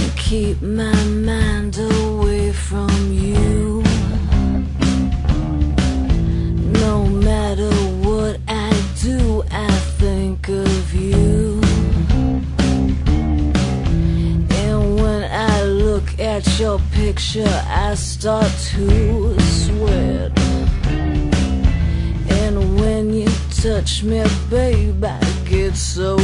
keep my mind away from you. No matter what I do, I think of you. And when I look at your picture, I start to sweat. And when you touch me, babe, I get so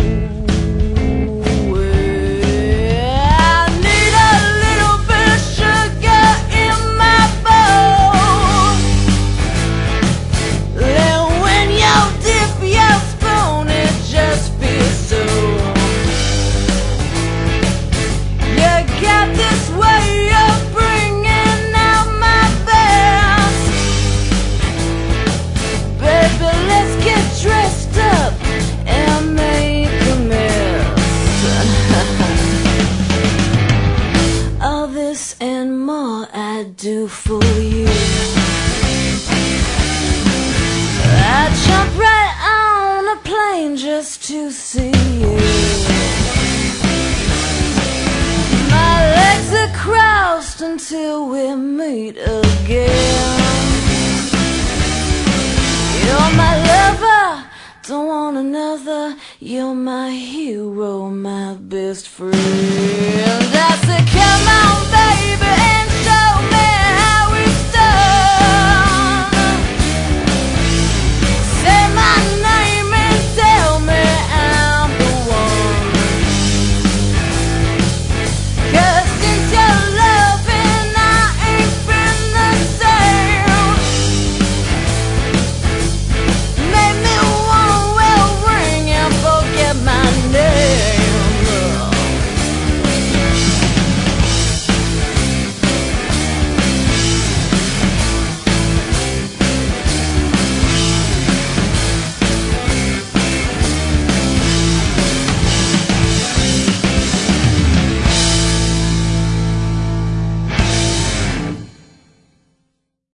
and more I do for you. I jump right on a plane just to see you. My legs are crossed until we meet again. You're my lover, don't want another. You're my hero, my best friend.